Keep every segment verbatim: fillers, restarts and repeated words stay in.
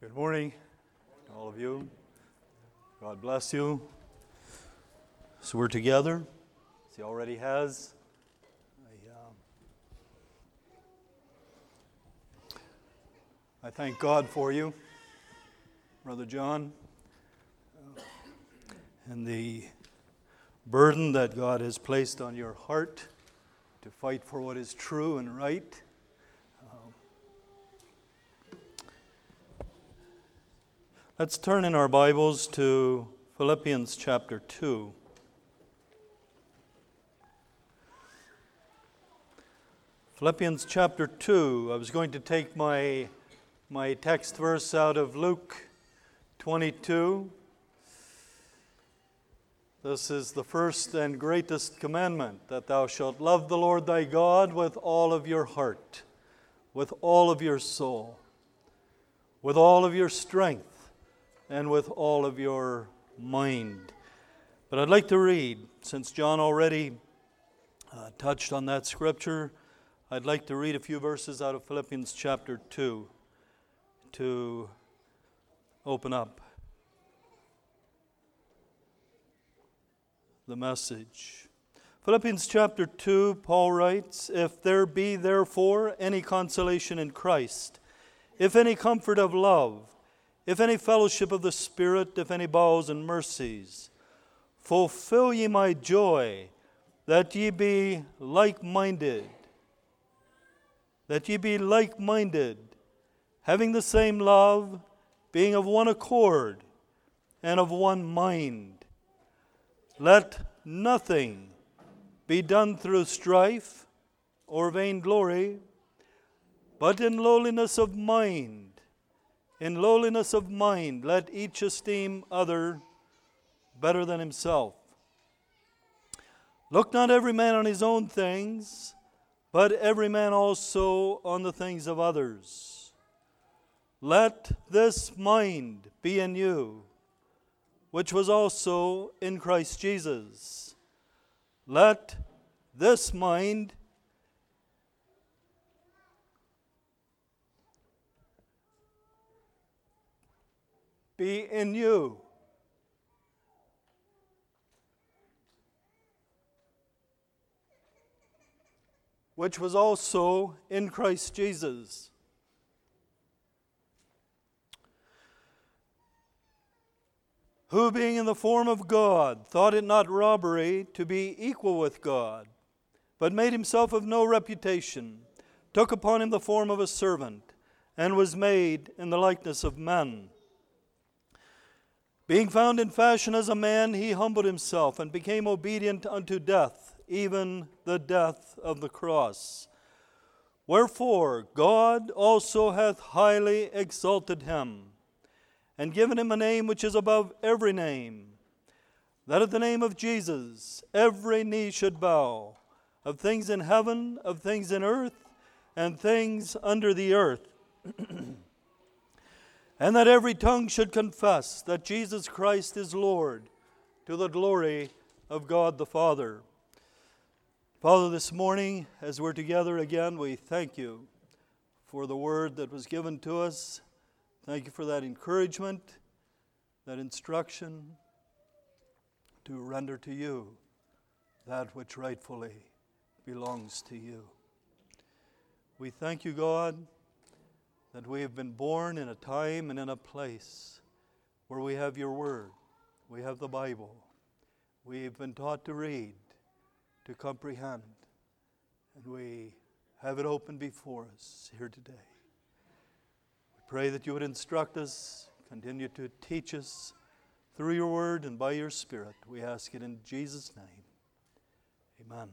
Good morning to all of you. God bless you. So we're together, as He already has. I, um, I thank God for you, Brother John, uh, and the burden that God has placed on your heart to fight for what is true and right. Let's turn in our Bibles to Philippians chapter two. Philippians chapter two. I was going to take my, my text verse out of Luke twenty-two. This is the first and greatest commandment, that thou shalt love the Lord thy God with all of your heart, with all of your soul, with all of your strength, and with all of your mind. But I'd like to read, since John already uh, touched on that scripture, I'd like to read a few verses out of Philippians chapter two to open up the message. Philippians chapter two, Paul writes, "If there be therefore any consolation in Christ, if any comfort of love, if any fellowship of the Spirit, if any bowels and mercies, fulfill ye my joy, that ye be like-minded, that ye be like-minded, having the same love, being of one accord, and of one mind. Let nothing be done through strife or vainglory, but in lowliness of mind, In lowliness of mind, let each esteem other better than himself. Look not every man on his own things, but every man also on the things of others. Let this mind be in you, which was also in Christ Jesus. Let this mind be in you, which was also in Christ Jesus. Who, being in the form of God, thought it not robbery to be equal with God, but made himself of no reputation, took upon him the form of a servant, and was made in the likeness of men. Being found in fashion as a man, he humbled himself and became obedient unto death, even the death of the cross. Wherefore God also hath highly exalted him, and given him a name which is above every name, that at the name of Jesus every knee should bow, of things in heaven, of things in earth, and things under the earth. And that every tongue should confess that Jesus Christ is Lord, to the glory of God the Father." Father, this morning, as we're together again, we thank you for the word that was given to us. Thank you for that encouragement, that instruction to render to you that which rightfully belongs to you. We thank you, God, that we have been born in a time and in a place where we have your word, we have the Bible, we have been taught to read, to comprehend, and we have it open before us here today. We pray that you would instruct us, continue to teach us through your word and by your Spirit. We ask it in Jesus' name. Amen.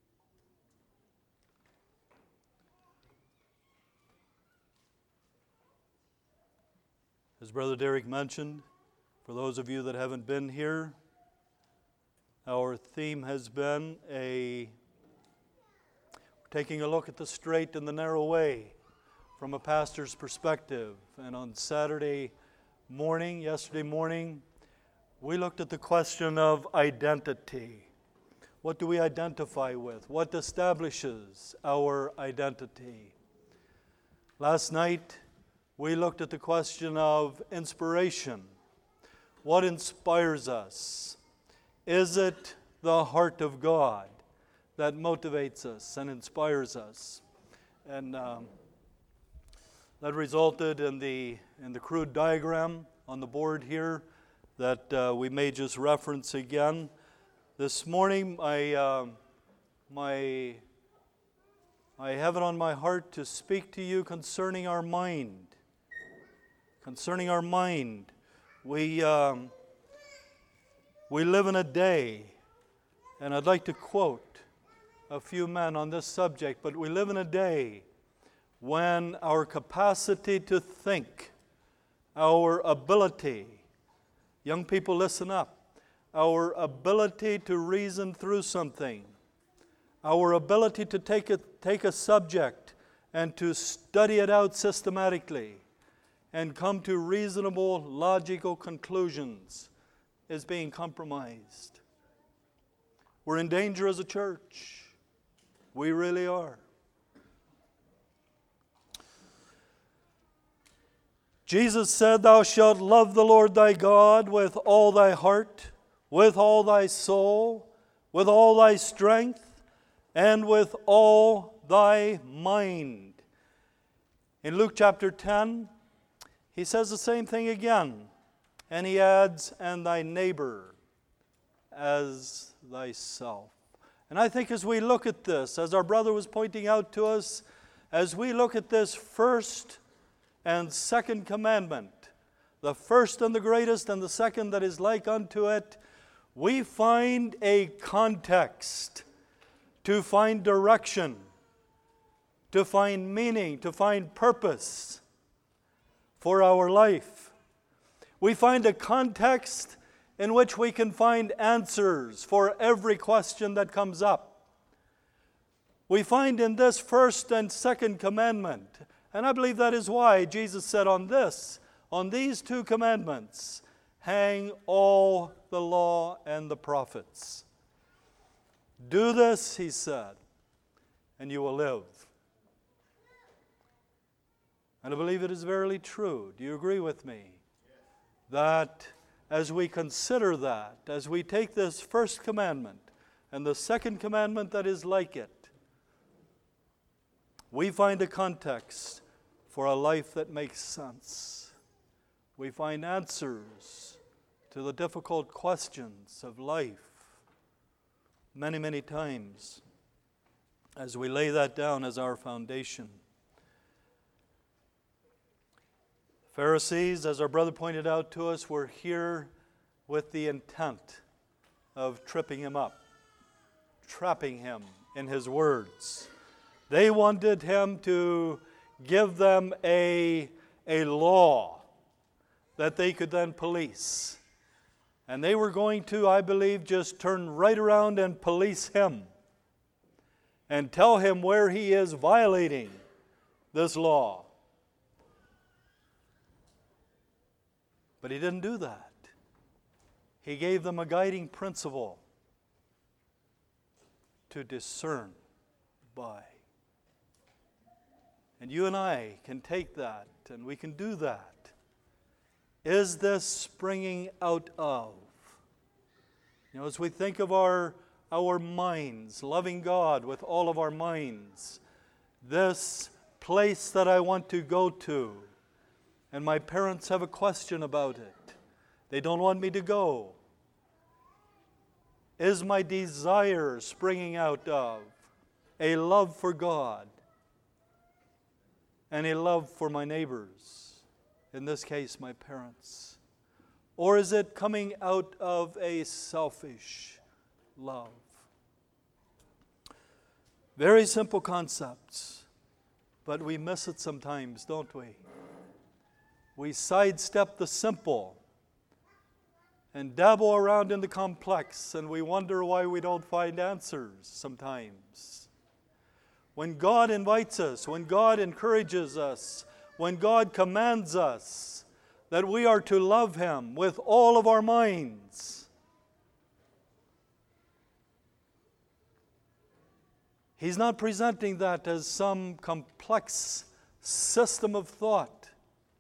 As Brother Derek mentioned, for those of you that haven't been here, our theme has been a we're taking a look at the straight and the narrow way from a pastor's perspective. And on Saturday morning, yesterday morning, we looked at the question of identity. What do we identify with? What establishes our identity? Last night, we looked at the question of inspiration. What inspires us? Is it the heart of God that motivates us and inspires us? And um, that resulted in the in the crude diagram on the board here that uh, we may just reference again. This morning, I uh, my I have it on my heart to speak to you concerning our mind. Concerning our mind, we um, we live in a day, and I'd like to quote a few men on this subject. But we live in a day when our capacity to think, our ability, young people listen up, our ability to reason through something, our ability to take a, take a subject and to study it out systematically and come to reasonable, logical conclusions is being compromised. We're in danger as a church. We really are. Jesus said, "Thou shalt love the Lord thy God with all thy heart, with all thy soul, with all thy strength, and with all thy mind." In Luke chapter ten, he says the same thing again. And he adds, "and thy neighbor as thyself." And I think as we look at this, as our brother was pointing out to us, as we look at this first and second commandment, the first and the greatest and the second that is like unto it, we find a context to find direction, to find meaning, to find purpose for our life. We find a context in which we can find answers for every question that comes up. We find in this first and second commandment, and I believe that is why Jesus said on this, on these two commandments, hang all the law and the prophets. Do this, he said, and you will live. And I believe it is verily true. Do you agree with me? That as we consider that, as we take this first commandment and the second commandment that is like it, we find a context for a life that makes sense. We find answers to the difficult questions of life many, many times as we lay that down as our foundation. Pharisees, as our brother pointed out to us, were here with the intent of tripping him up, trapping him in his words. They wanted him to give them a, a law that they could then police. And they were going to, I believe, just turn right around and police him and tell him where he is violating this law. But he didn't do that. He gave them a guiding principle to discern by. And you and I can take that and we can do that. Is this springing out of? You know, as we think of our, our minds, loving God with all of our minds, this place that I want to go to, and my parents have a question about it. They don't want me to go. Is my desire springing out of a love for God and a love for my neighbors, in this case, my parents? Or is it coming out of a selfish love? Very simple concepts, but we miss it sometimes, don't we? We sidestep the simple and dabble around in the complex, and we wonder why we don't find answers sometimes. When God invites us, when God encourages us, when God commands us that we are to love Him with all of our minds, He's not presenting that as some complex system of thought.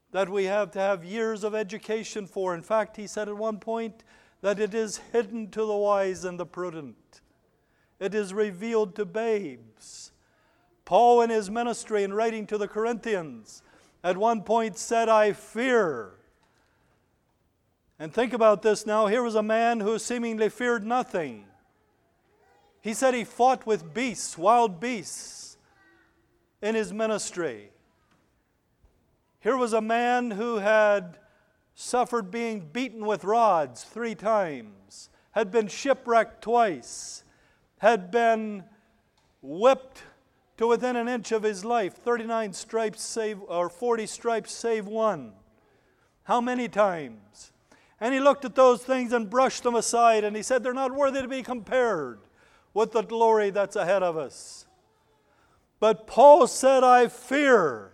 that we have to have years of education for. In fact, he said at one point that it is hidden to the wise and the prudent. It is revealed to babes. Paul, in his ministry and writing to the Corinthians, at one point said, I fear. And think about this now. Here was a man who seemingly feared nothing. He said he fought with beasts, wild beasts, in his ministry. Here was a man who had suffered being beaten with rods three times, had been shipwrecked twice, had been whipped to within an inch of his life, thirty-nine stripes save, or forty stripes save one. How many times? And he looked at those things and brushed them aside, and he said, they're not worthy to be compared with the glory that's ahead of us. But Paul said, I fear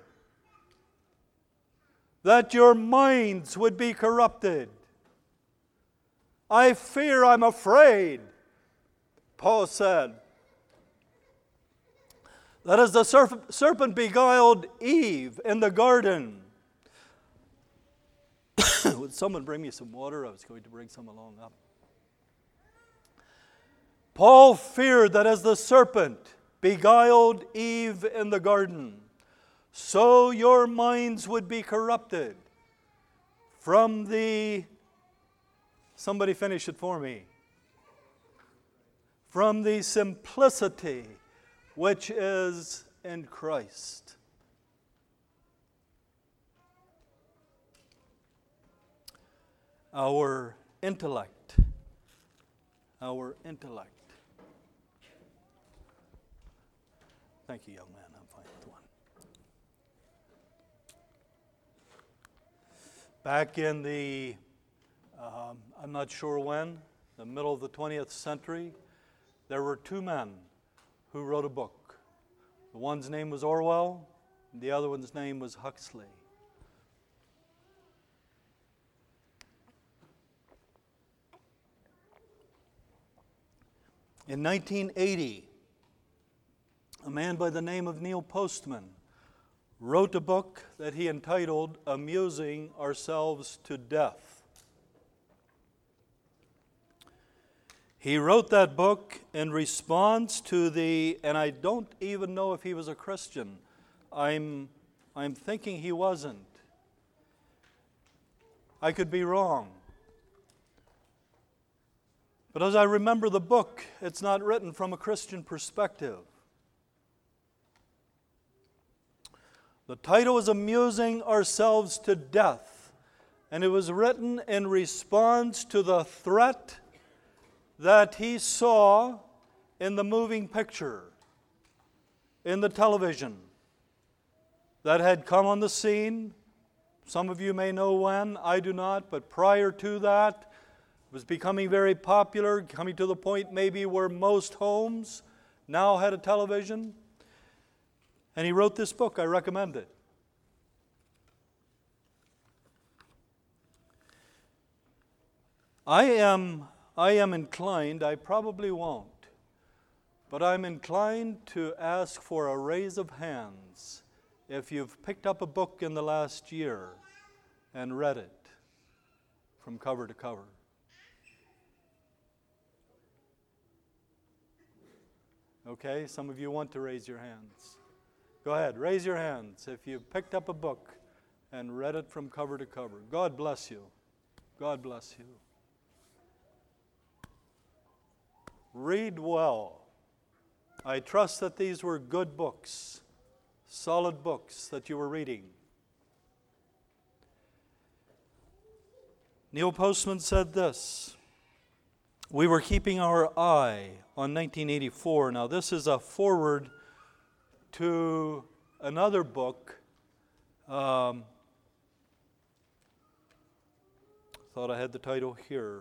that your minds would be corrupted. I fear, I'm afraid, Paul said, that as the serpent beguiled Eve in the garden. Would someone bring me some water? I was going to bring some along up. Paul feared that as the serpent beguiled Eve in the garden, so your minds would be corrupted from the, somebody finish it for me, from the simplicity which is in Christ. Our intellect, our intellect. Thank you, young man. I'm fine with one. Back in the, um, I'm not sure when, the middle of the twentieth century, there were two men who wrote a book. The one's name was Orwell, and the other one's name was Huxley. In nineteen eighty, a man by the name of Neil Postman wrote a book that he entitled Amusing Ourselves to Death. He wrote that book in response to the, and I don't even know if he was a Christian. I'm, I'm thinking he wasn't. I could be wrong. But as I remember the book, it's not written from a Christian perspective. The title is Amusing Ourselves to Death, and it was written in response to the threat that he saw in the moving picture, in the television, that had come on the scene. Some of you may know when, I do not, but prior to that, it was becoming very popular, coming to the point maybe where most homes now had a television. And he wrote this book. I recommend it. I am, I am inclined, I probably won't, but I'm inclined to ask for a raise of hands if you've picked up a book in the last year and read it from cover to cover. Okay, some of you want to raise your hands. Go ahead, raise your hands if you've picked up a book and read it from cover to cover. God bless you. God bless you. Read well. I trust that these were good books, solid books that you were reading. Neil Postman said this: we were keeping our eye on nineteen eighty-four. Now, this is a foreword to another book. Um, thought I had the title here.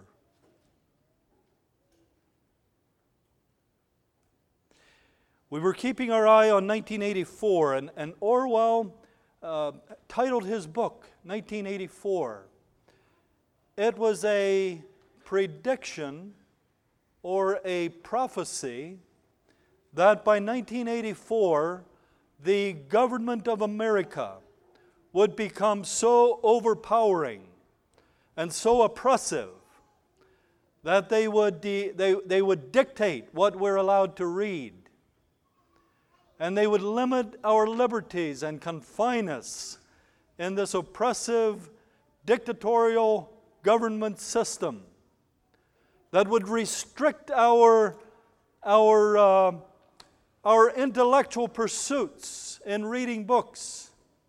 We were keeping our eye on nineteen eighty-four, and, and Orwell uh, titled his book nineteen eighty-four. It was a prediction or a prophecy that by nineteen eighty-four, the government of America would become so overpowering and so oppressive that they would, de- they, they would dictate what we're allowed to read. And they would limit our liberties and confine us in this oppressive, dictatorial government system that would restrict our, our, uh, our intellectual pursuits in reading books,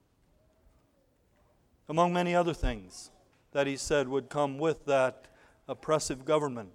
among many other things that he said would come with that oppressive government.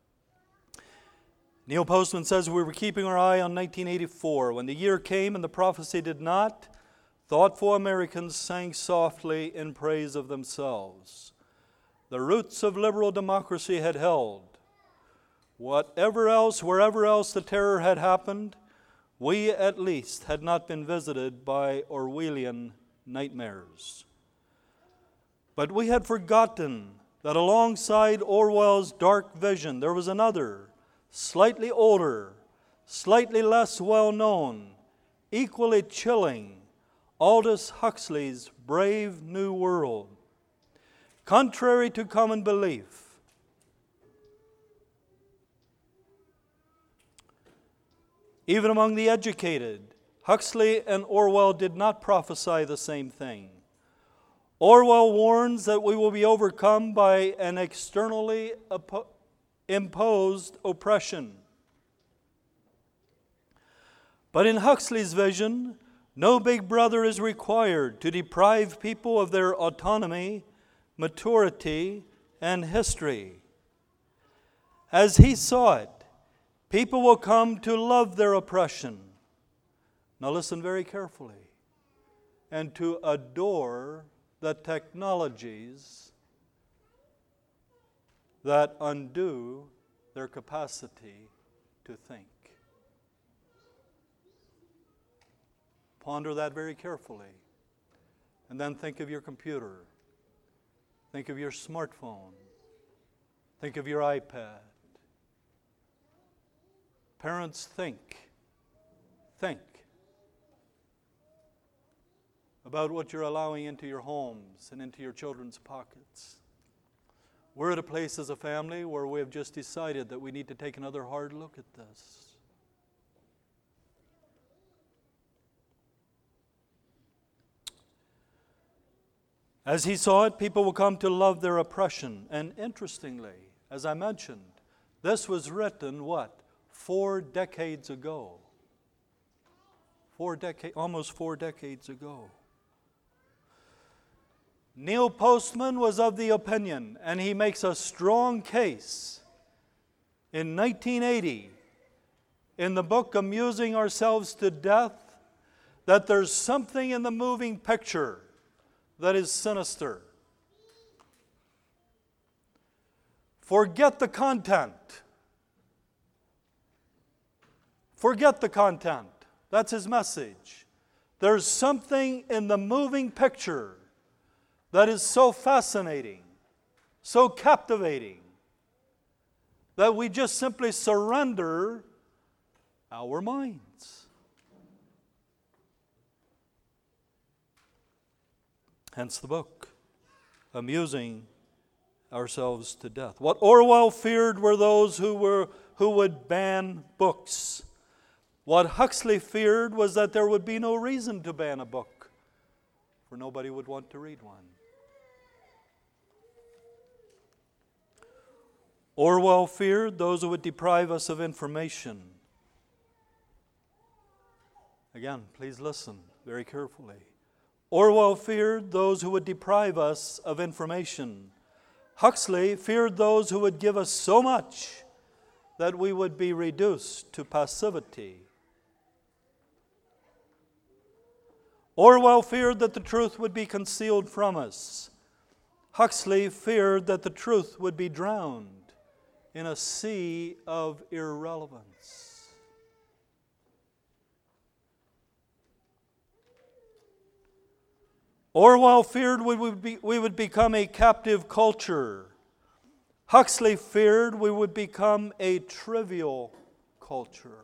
Neil Postman says, we were keeping our eye on nineteen eighty-four. When the year came and the prophecy did not, thoughtful Americans sang softly in praise of themselves. The roots of liberal democracy had held. Whatever else, wherever else the terror had happened, we at least had not been visited by Orwellian nightmares. But we had forgotten that alongside Orwell's dark vision, there was another, slightly older, slightly less well-known, equally chilling, Aldous Huxley's Brave New World. Contrary to common belief, even among the educated, Huxley and Orwell did not prophesy the same thing. Orwell warns that we will be overcome by an externally oppo- imposed oppression. But in Huxley's vision, no big brother is required to deprive people of their autonomy, maturity, and history. As he saw it, people will come to love their oppression. Now listen very carefully. And to adore the technologies that undo their capacity to think. Ponder that very carefully. And then think of your computer. Think of your smartphone. Think of your iPad. Parents, think. Think about what you're allowing into your homes and into your children's pockets. We're at a place as a family where we have just decided that we need to take another hard look at this. As he saw it, people will come to love their oppression. And interestingly, as I mentioned, this was written, what? Four decades ago. Four decades, almost four decades ago. Neil Postman was of the opinion, and he makes a strong case in nineteen eighty, in the book Amusing Ourselves to Death, that there's something in the moving picture that is sinister. Forget the content. Forget the content. That's his message. There's something in the moving picture that is so fascinating, so captivating, that we just simply surrender our minds. Hence the book, Amusing Ourselves to Death. What Orwell feared were those who were who would ban books. What Huxley feared was that there would be no reason to ban a book, for nobody would want to read one. Orwell feared those who would deprive us of information. Again, please listen very carefully. Orwell feared those who would deprive us of information. Huxley feared those who would give us so much that we would be reduced to passivity. Orwell feared that the truth would be concealed from us. Huxley feared that the truth would be drowned in a sea of irrelevance. Orwell feared we would, be, we would become a captive culture. Huxley feared we would become a trivial culture.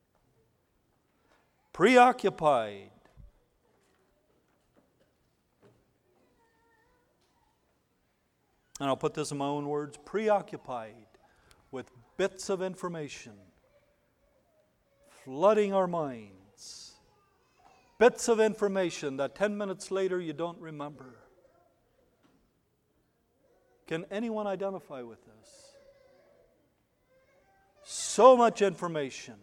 Preoccupied and I'll put this in my own words, preoccupied with bits of information flooding our minds. Bits of information that ten minutes later you don't remember. Can anyone identify with this? So much information.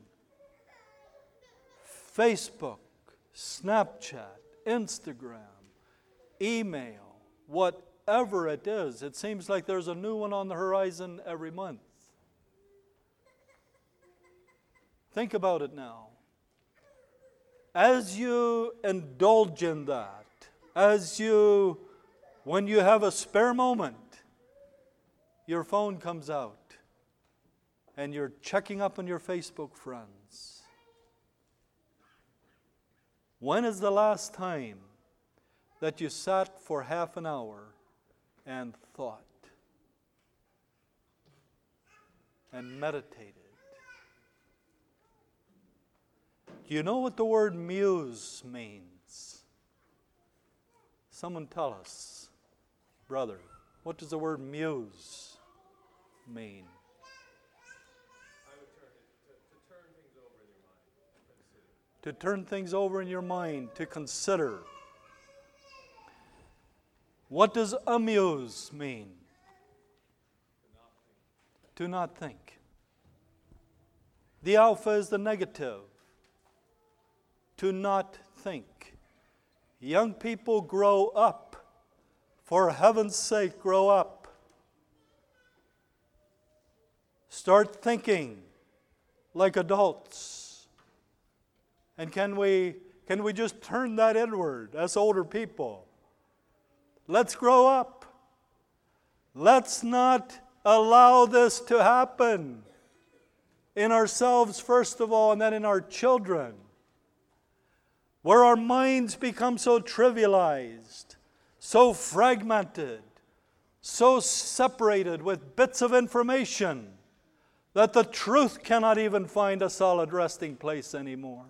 Facebook, Snapchat, Instagram, email, whatever it is. It seems like there's a new one on the horizon every month. Think about it now. As you indulge in that, as you, when you have a spare moment, your phone comes out and you're checking up on your Facebook friends. When is the last time that you sat for half an hour and thought and meditated? Do you know what the word muse means? Someone tell us, brother, what does the word muse mean? I would turn it, to, to turn things over in your mind. To turn things over in your mind, to consider. What does amuse mean? To not think. The alpha is the negative. To not think. Young people, grow up. For heaven's sake, grow up. Start thinking like adults. And can we, can we just turn that inward as older people? Let's grow up. Let's not allow this to happen in ourselves first of all, and then in our children, where our minds become so trivialized, so fragmented, so separated with bits of information that the truth cannot even find a solid resting place anymore.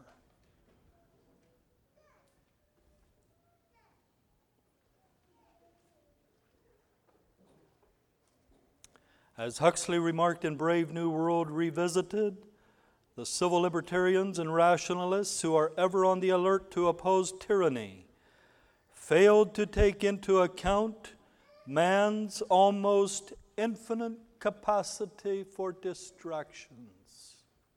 As Huxley remarked in Brave New World Revisited, the civil libertarians and rationalists who are ever on the alert to oppose tyranny failed to take into account man's almost infinite capacity for distractions.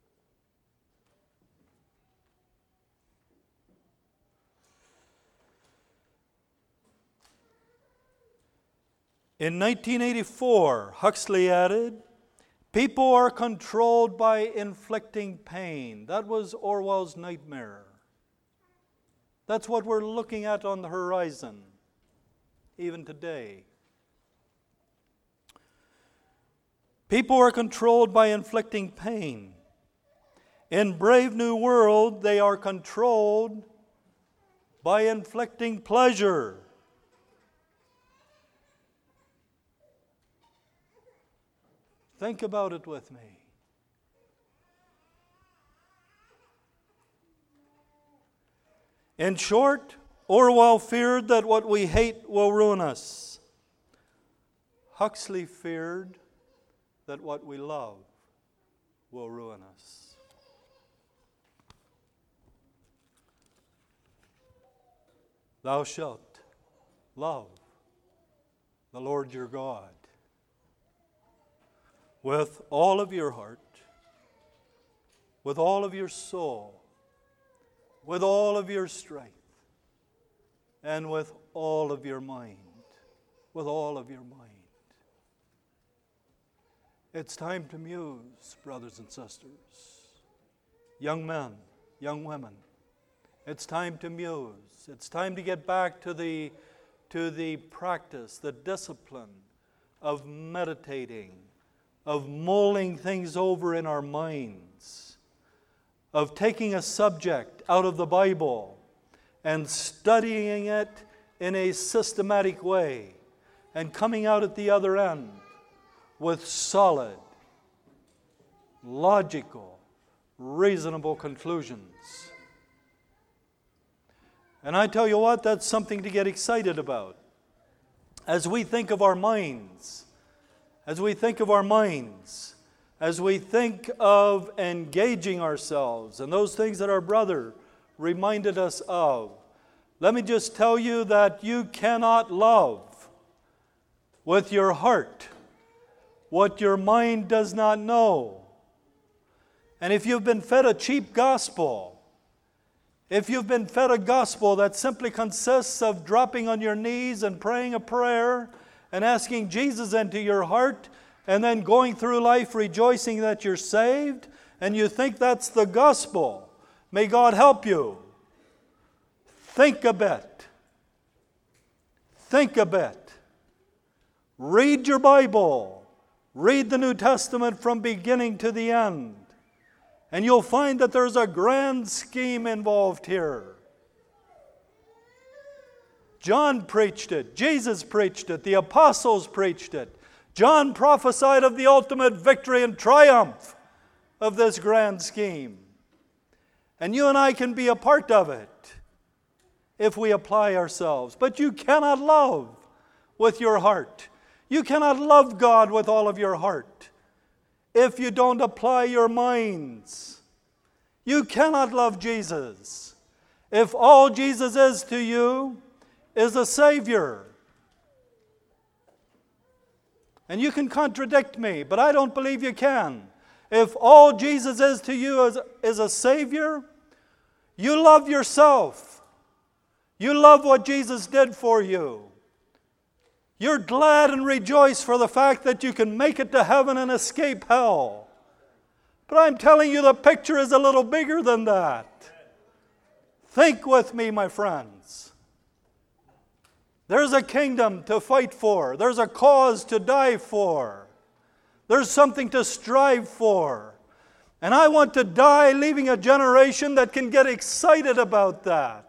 In nineteen eighty-four, Huxley added, people are controlled by inflicting pain. That was Orwell's nightmare. That's what we're looking at on the horizon, even today. People are controlled by inflicting pain. In Brave New World, they are controlled by inflicting pleasure. Think about it with me. In short, Orwell feared that what we hate will ruin us. Huxley feared that what we love will ruin us. Thou shalt love the Lord your God with all of your heart, with all of your soul, with all of your strength, and with all of your mind. With all of your mind. It's time to muse, brothers and sisters. Young men, young women. It's time to muse. It's time to get back to the, to the practice, the discipline of meditating, of mulling things over in our minds, of taking a subject out of the Bible and studying it in a systematic way and coming out at the other end with solid, logical, reasonable conclusions. And I tell you what, that's something to get excited about. as we think of our minds, as we think of our minds, as we think of engaging ourselves and those things that our brother reminded us of, let me just tell you that you cannot love with your heart what your mind does not know. And if you've been fed a cheap gospel, if you've been fed a gospel that simply consists of dropping on your knees and praying a prayer and asking Jesus into your heart and then going through life rejoicing that you're saved, and you think that's the gospel, may God help you. Think a bit. Think a bit. Read your Bible. Read the New Testament from beginning to the end. And you'll find that there's a grand scheme involved here. John preached it. Jesus preached it. The apostles preached it. John prophesied of the ultimate victory and triumph of this grand scheme. And you and I can be a part of it if we apply ourselves. But you cannot love with your heart. You cannot love God with all of your heart if you don't apply your minds. You cannot love Jesus if all Jesus is to you is a Savior. And you can contradict me, but I don't believe you can. If all Jesus is to you is, is a Savior, you love yourself. You love what Jesus did for you. You're glad and rejoice for the fact that you can make it to heaven and escape hell. But I'm telling you, the picture is a little bigger than that. Think with me, my friends. There's a kingdom to fight for. There's a cause to die for. There's something to strive for. And I want to die leaving a generation that can get excited about that.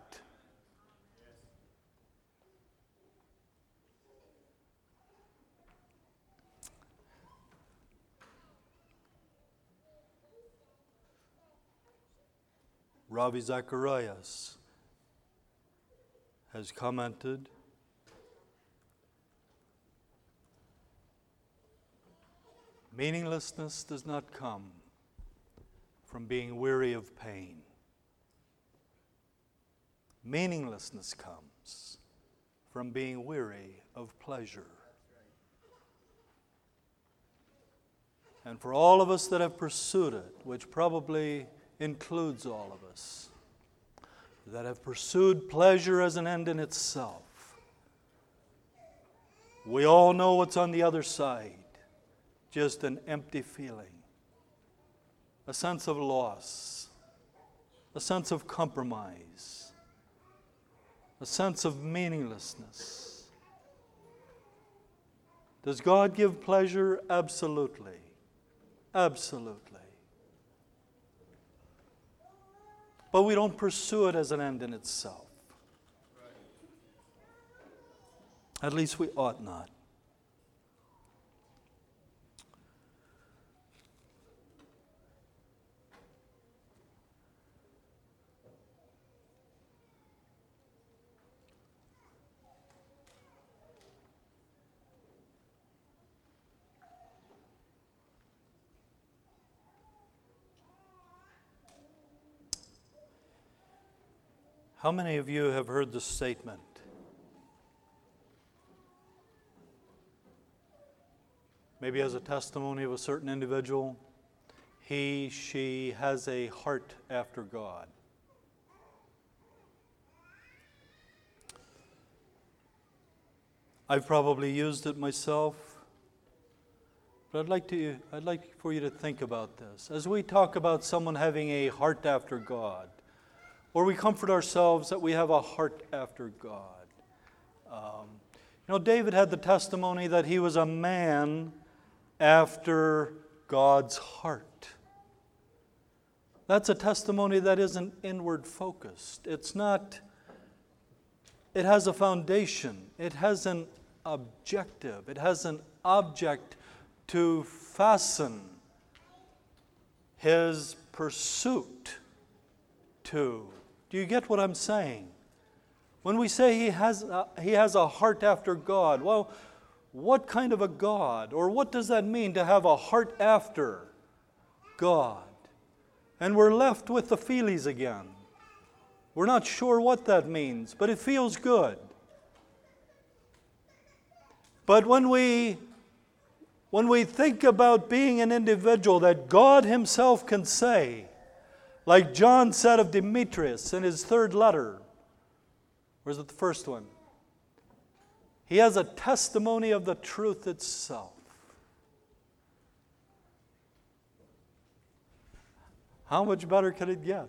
Ravi Zacharias has commented, meaninglessness does not come from being weary of pain. Meaninglessness comes from being weary of pleasure. And for all of us that have pursued it, which probably includes all of us, that have pursued pleasure as an end in itself, we all know what's on the other side. Just an empty feeling, a sense of loss, a sense of compromise, a sense of meaninglessness. Does God give pleasure? Absolutely. Absolutely. But we don't pursue it as an end in itself. At least we ought not. How many of you have heard the statement, maybe as a testimony of a certain individual, he, she has a heart after God? I've probably used it myself, but I'd like to, I'd like for you to think about this. As we talk about someone having a heart after God, or we comfort ourselves that we have a heart after God. Um, you know, David had the testimony that he was a man after God's heart. That's a testimony that isn't inward focused. It's not, it has a foundation. It has an objective. It has an object to fasten his pursuit to. Do you get what I'm saying? When we say he has a, he has a heart after God, well, what kind of a God? Or what does that mean to have a heart after God? And we're left with the feelies again. We're not sure what that means, but it feels good. But when we when we think about being an individual that God himself can say, like John said of Demetrius in his third letter, or is it the first one? He has a testimony of the truth itself. How much better could it get?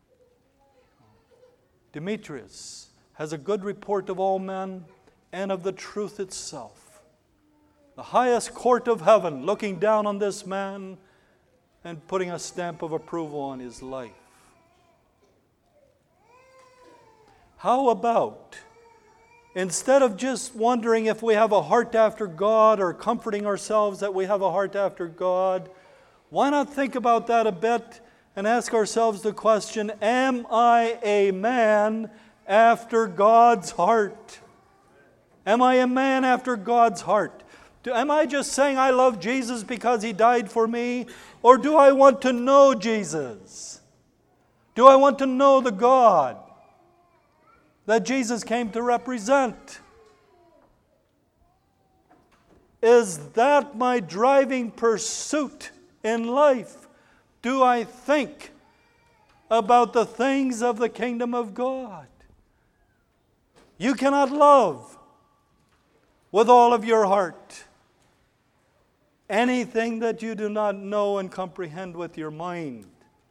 Demetrius has a good report of all men and of the truth itself. The highest court of heaven looking down on this man and putting a stamp of approval on his life. How about, instead of just wondering if we have a heart after God or comforting ourselves that we have a heart after God, why not think about that a bit and ask ourselves the question, am I a man after God's heart? Am I a man after God's heart? Do, am I just saying I love Jesus because he died for me? Or do I want to know Jesus? Do I want to know the God that Jesus came to represent? Is that my driving pursuit in life? Do I think about the things of the kingdom of God? You cannot love with all of your heart anything that you do not know and comprehend with your mind.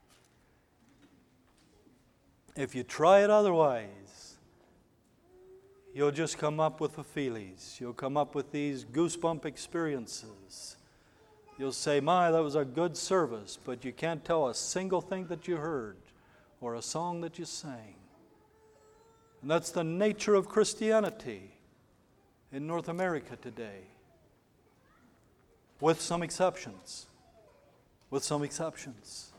If you try it otherwise, you'll just come up with the feelies. You'll come up with these goosebump experiences. You'll say, my, that was a good service, but you can't tell a single thing that you heard or a song that you sang. And that's the nature of Christianity in North America today. With some exceptions. With some exceptions.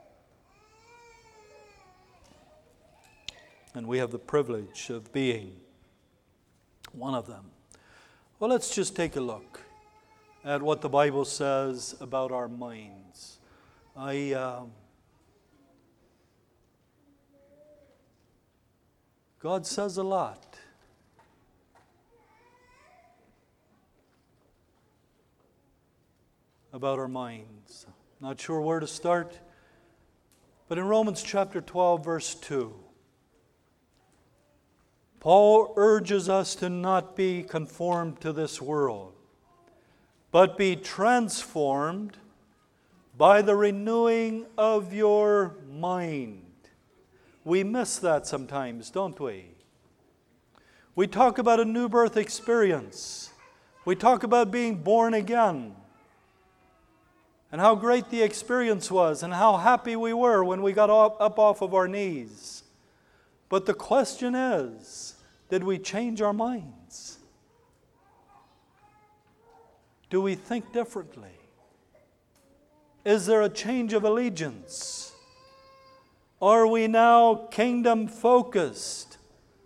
And we have the privilege of being one of them. Well, let's just take a look at what the Bible says about our minds. I um, God says a lot. About our minds. Not sure where to start, but in Romans chapter twelve, verse two, Paul urges us to not be conformed to this world, but be transformed by the renewing of your mind. We miss that sometimes, don't we? We talk about a new birth experience. We talk about being born again. And how great the experience was, and how happy we were when we got up off of our knees. But the question is, did we change our minds? Do we think differently? Is there a change of allegiance? Are we now kingdom focused?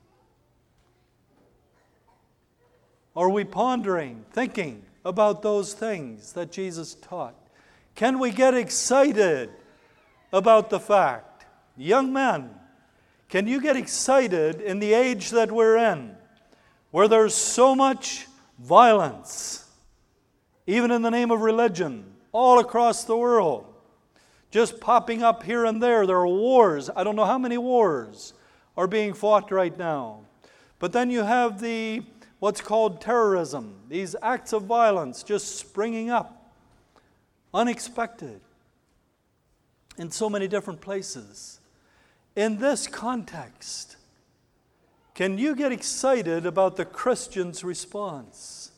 Are we pondering, thinking about those things that Jesus taught? Can we get excited about the fact? Young men, can you get excited in the age that we're in, where there's so much violence, even in the name of religion, all across the world, just popping up here and there? There are wars. I don't know how many wars are being fought right now. But then you have the what's called terrorism, these acts of violence just springing up. Unexpected in so many different places. In this context, can you get excited about the Christian's response?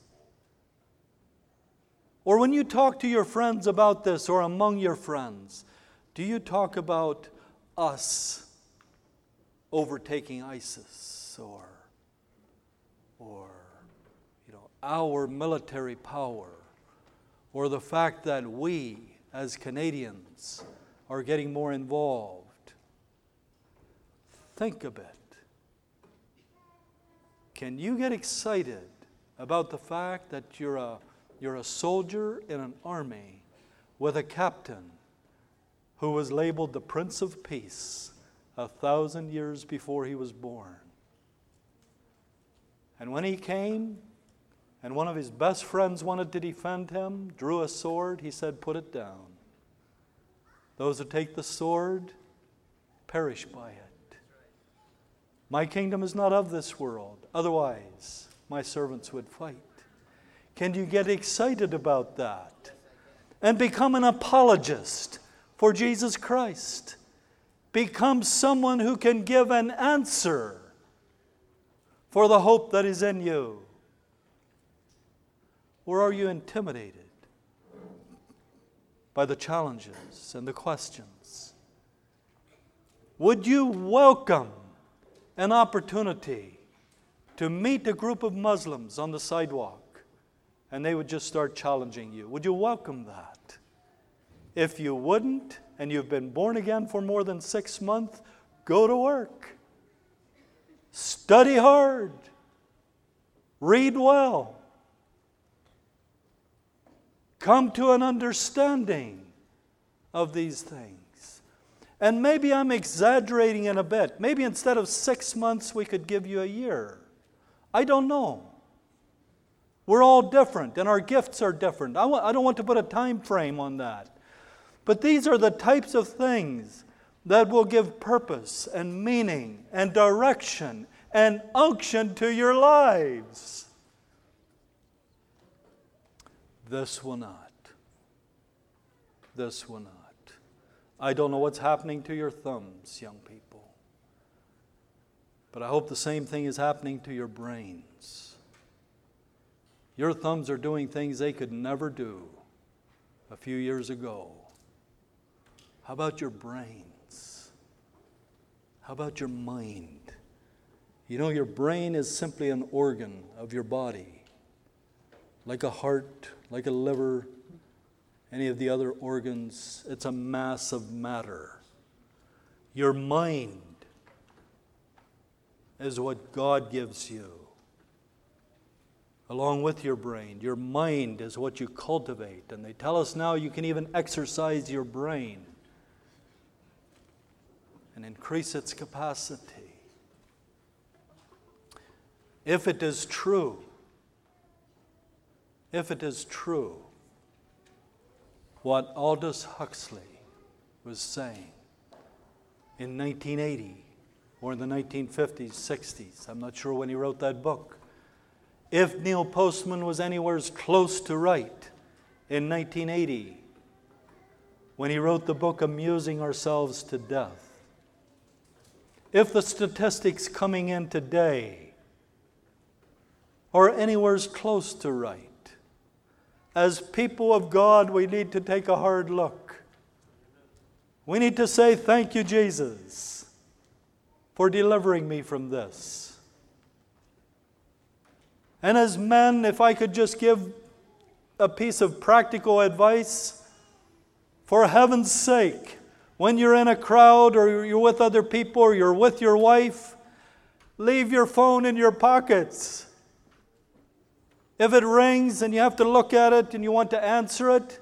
Or when you talk to your friends about this, or among your friends, do you talk about us overtaking ISIS, or, or you know, our military power? Or the fact that we, as Canadians, are getting more involved? Think a bit. Can you get excited about the fact that you're a, you're a soldier in an army with a captain who was labeled the Prince of Peace a thousand years before he was born? And when he came, and one of his best friends wanted to defend him, drew a sword, he said, "Put it down. Those who take the sword perish by it. My kingdom is not of this world. Otherwise, my servants would fight." Can you get excited about that and become an apologist for Jesus Christ? Become someone who can give an answer for the hope that is in you. Or are you intimidated by the challenges and the questions? Would you welcome an opportunity to meet a group of Muslims on the sidewalk and they would just start challenging you? Would you welcome that? If you wouldn't, and you've been born again for more than six months, go to work. Study hard. Read well. Come to an understanding of these things. And maybe I'm exaggerating it a bit. Maybe instead of six months, we could give you a year. I don't know. We're all different, and our gifts are different. I, w- I don't want to put a time frame on that. But these are the types of things that will give purpose and meaning and direction and unction to your lives. This will not. This will not. I don't know what's happening to your thumbs, young people. But I hope the same thing is happening to your brains. Your thumbs are doing things they could never do a few years ago. How about your brains? How about your mind? You know, your brain is simply an organ of your body. Like a heart, like a liver, any of the other organs, it's a mass of matter. Your mind is what God gives you. Along with your brain, your mind is what you cultivate. And they tell us now you can even exercise your brain and increase its capacity. If it is true, if it is true, what Aldous Huxley was saying in nineteen eighty or in the nineteen fifties, sixties, I'm not sure when he wrote that book. If Neil Postman was anywhere close to right in nineteen eighty, when he wrote the book Amusing Ourselves to Death, if the statistics coming in today are anywhere close to right, as people of God, we need to take a hard look. We need to say, "Thank you, Jesus, for delivering me from this." And as men, if I could just give a piece of practical advice, for heaven's sake, when you're in a crowd or you're with other people or you're with your wife, leave your phone in your pockets. If it rings and you have to look at it and you want to answer it,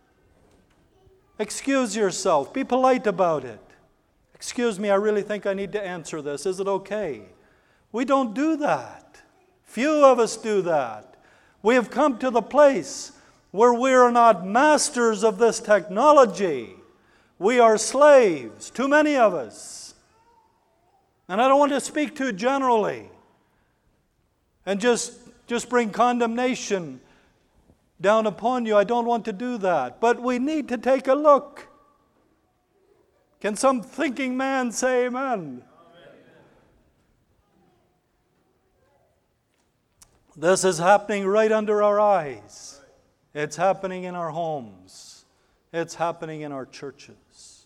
excuse yourself. Be polite about it. "Excuse me, I really think I need to answer this. Is it okay?" We don't do that. Few of us do that. We have come to the place where we are not masters of this technology. We are slaves, too many of us. And I don't want to speak too generally and just, just bring condemnation down upon you. I don't want to do that. But we need to take a look. Can some thinking man say amen? Amen. This is happening right under our eyes. It's happening in our homes. It's happening in our churches.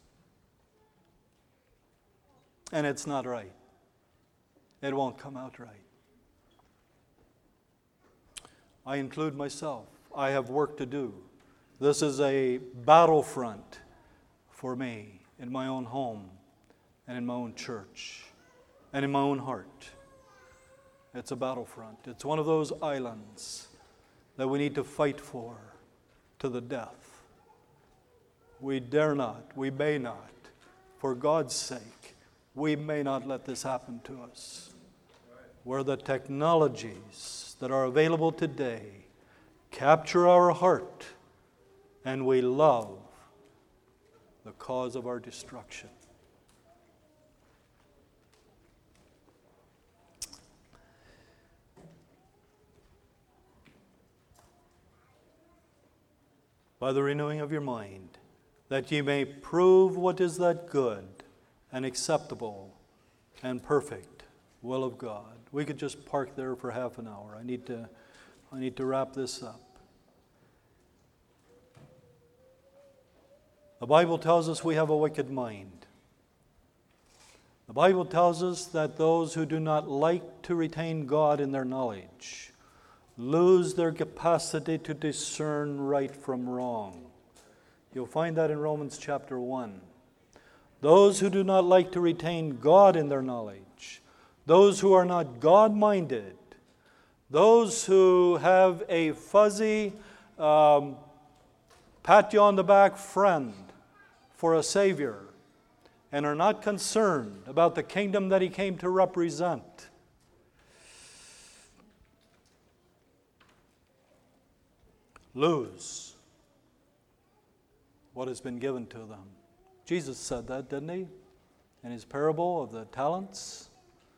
And it's not right. It won't come out right. I include myself. I have work to do. This is a battlefront for me in my own home and in my own church and in my own heart. It's a battlefront. It's one of those islands that we need to fight for to the death. We dare not, we may not, for God's sake, we may not let this happen to us. Where the technologies that are available today capture our heart and we love the cause of our destruction. By the renewing of your mind, that ye may prove what is that good and acceptable and perfect will of God. We could just park there for half an hour. I need to, I need to wrap this up. The Bible tells us we have a wicked mind. The Bible tells us that those who do not like to retain God in their knowledge lose their capacity to discern right from wrong. You'll find that in Romans chapter one. Those who do not like to retain God in their knowledge, those who are not God-minded, those who have a fuzzy, um, pat you on the back friend for a Savior and are not concerned about the kingdom that He came to represent, lose what has been given to them. Jesus said that, didn't He? In His parable of the talents.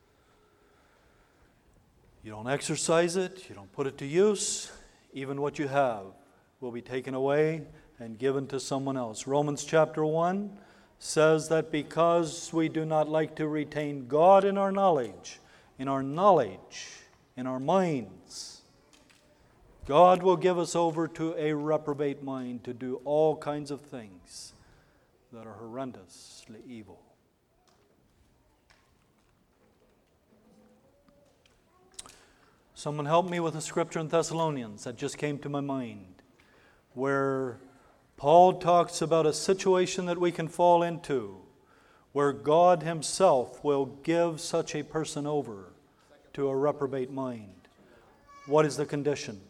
You don't exercise it, you don't put it to use, even what you have will be taken away and given to someone else. Romans chapter one says that because we do not like to retain God in our knowledge, in our knowledge, in our minds, God will give us over to a reprobate mind to do all kinds of things that are horrendously evil. Someone help me with a scripture in Thessalonians that just came to my mind, where Paul talks about a situation that we can fall into, where God Himself will give such a person over to a reprobate mind. What is the condition?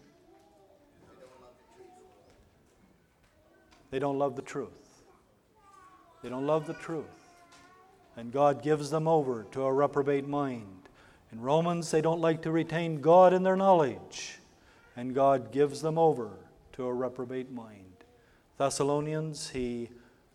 They don't love the truth. They don't love the truth. And God gives them over to a reprobate mind. In Romans, they don't like to retain God in their knowledge, and God gives them over to a reprobate mind. Thessalonians, He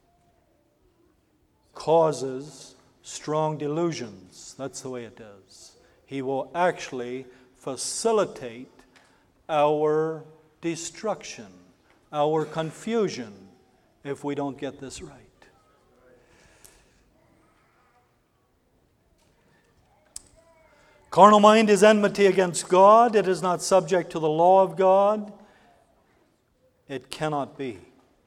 causes strong delusions. That's the way it is. He will actually facilitate our destruction, our confusion, if we don't get this right. Carnal mind is enmity against God. It is not subject to the law of God. It cannot be.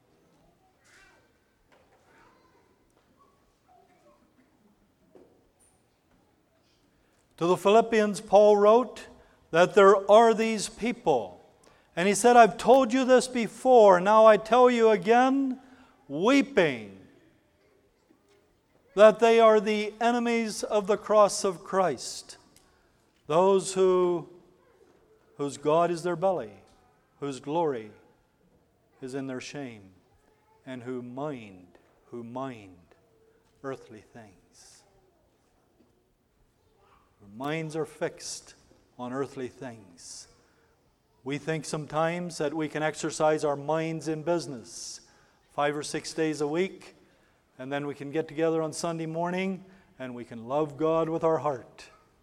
To the Philippians, Paul wrote that there are these people. And he said, I've told you this before, now I tell you again, weeping, that they are the enemies of the cross of Christ. Those who, whose God is their belly, whose glory is in their shame, and who mind, who mind earthly things. Their minds are fixed on earthly things. We think sometimes that we can exercise our minds in business five or six days a week, and then we can get together on Sunday morning and we can love God with our heart.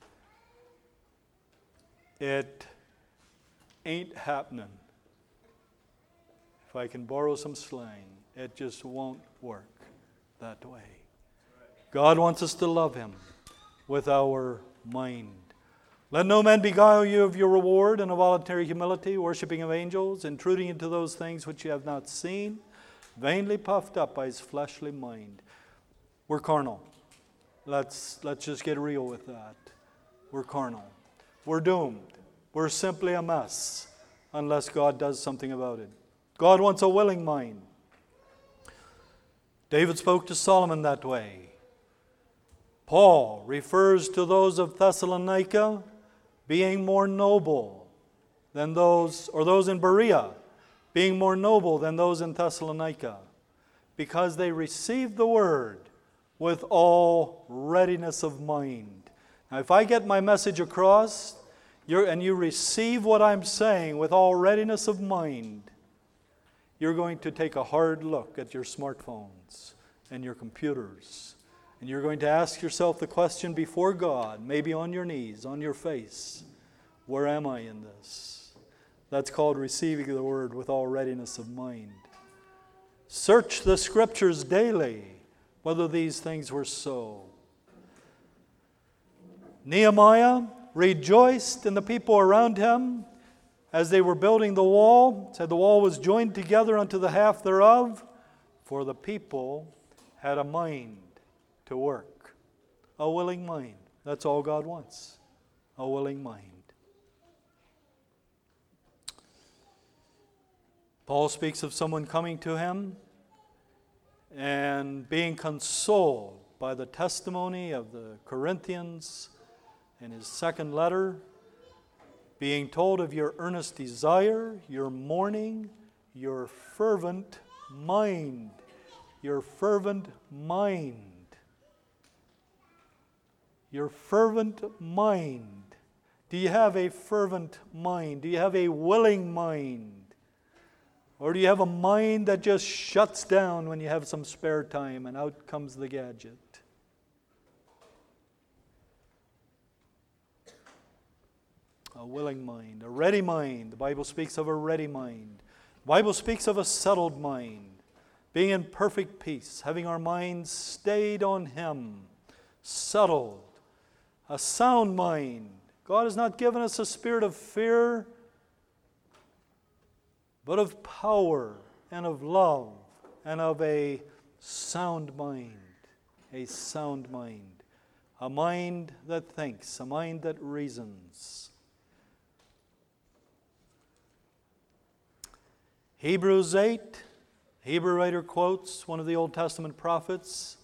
It ain't happening. If I can borrow some slang, it just won't work that way. God wants us to love Him with our mind. Let no man beguile you of your reward in a voluntary humility, worshiping of angels, intruding into those things which you have not seen, vainly puffed up by his fleshly mind. We're carnal. Let's, let's just get real with that. We're carnal. We're doomed. We're simply a mess unless God does something about it. God wants a willing mind. David spoke to Solomon that way. Paul refers to those of Thessalonica being more noble than those, or those in Berea, being more noble than those in Thessalonica, because they received the word with all readiness of mind. Now, if I get my message across, you're, and you receive what I'm saying with all readiness of mind, you're going to take a hard look at your smartphones and your computers, and you're going to ask yourself the question before God, maybe on your knees, on your face, where am I in this? That's called receiving the word with all readiness of mind. Search the Scriptures daily, whether these things were so. Nehemiah rejoiced in the people around him as they were building the wall. It said the wall was joined together unto the half thereof, for the people had a mind to work. A willing mind. That's all God wants. A willing mind. Paul speaks of someone coming to him and being consoled by the testimony of the Corinthians in his second letter, being told of your earnest desire, your mourning, your fervent mind. Your fervent mind. Your fervent mind. Do you have a fervent mind? Do you have a willing mind? Or do you have a mind that just shuts down when you have some spare time and out comes the gadget? A willing mind, a ready mind. The Bible speaks of a ready mind. The Bible speaks of a settled mind, being in perfect peace, having our minds stayed on Him, settled, a sound mind. God has not given us a spirit of fear, but of power and of love and of a sound mind. A sound mind. A mind that thinks, a mind that reasons. Hebrews eight, Hebrew writer quotes one of the Old Testament prophets,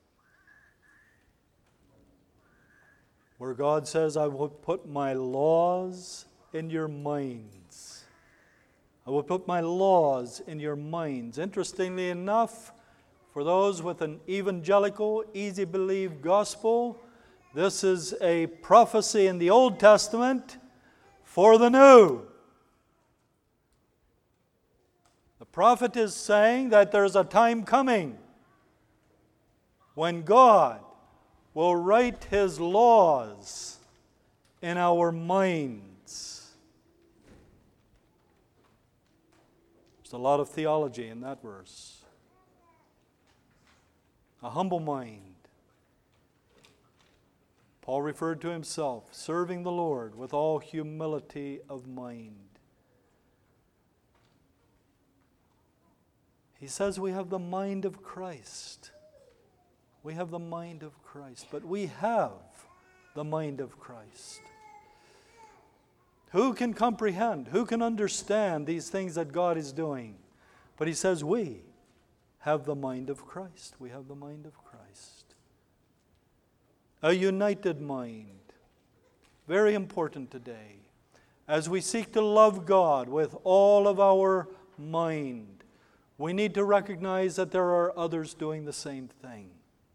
where God says, I will put my laws in your minds. I will put my laws in your minds. Interestingly enough, for those with an evangelical, easy-believed gospel, this is a prophecy in the Old Testament for the New. The prophet is saying that there's a time coming when God will write His laws in our minds. There's a lot of theology in that verse. A humble mind. Paul referred to himself, serving the Lord with all humility of mind. He says we have the mind of Christ. We have the mind of Christ, but we have the mind of Christ. Who can comprehend? Who can understand these things that God is doing? But he says we have the mind of Christ. We have the mind of Christ. A united mind. Very important today. As we seek to love God with all of our mind, we need to recognize that there are others doing the same thing.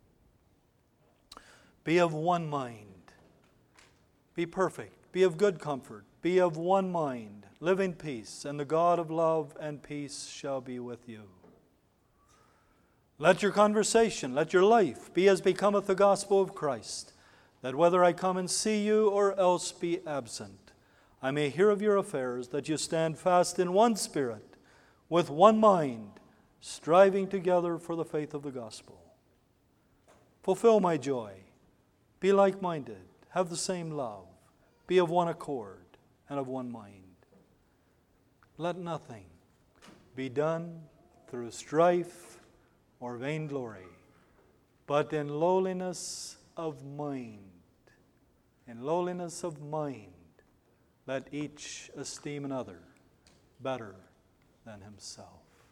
Be of one mind. Be perfect. Be of good comfort. Be of one mind. Live in peace, and the God of love and peace shall be with you. Let your conversation, let your life be as becometh the gospel of Christ, that whether I come and see you or else be absent, I may hear of your affairs, that you stand fast in one spirit, with one mind, striving together for the faith of the gospel. Fulfill my joy. Be like-minded. Have the same love. Be of one accord and of one mind. Let nothing be done through strife or vainglory, but in lowliness of mind. In lowliness of mind, let each esteem another better than himself.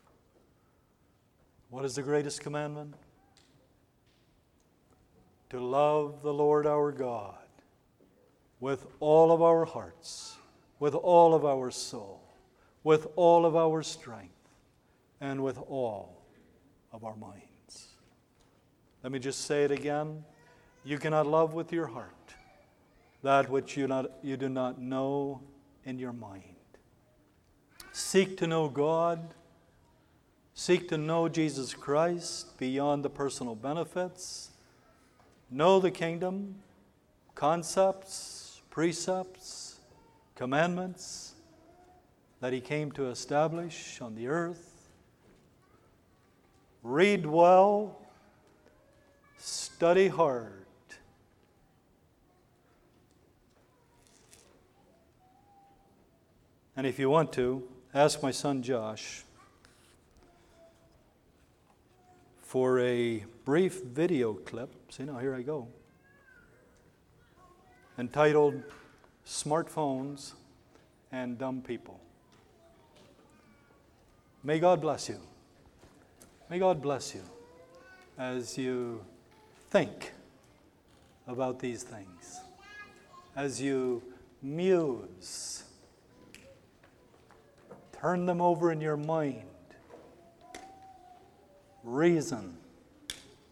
What is the greatest commandment? To love the Lord our God with all of our hearts, with all of our soul, with all of our strength, and with all of our minds. Let me just say it again. You cannot love with your heart that which you, not, you do not know in your mind. Seek to know God. Seek to know Jesus Christ beyond the personal benefits. Know the kingdom, concepts, precepts, commandments that He came to establish on the earth. Read well, study hard. And if you want to, ask my son Josh for a brief video clip. See, now here I go. Entitled Smartphones and Dumb People. May God bless you. May God bless you as you think about these things, as you muse, turn them over in your mind, reason,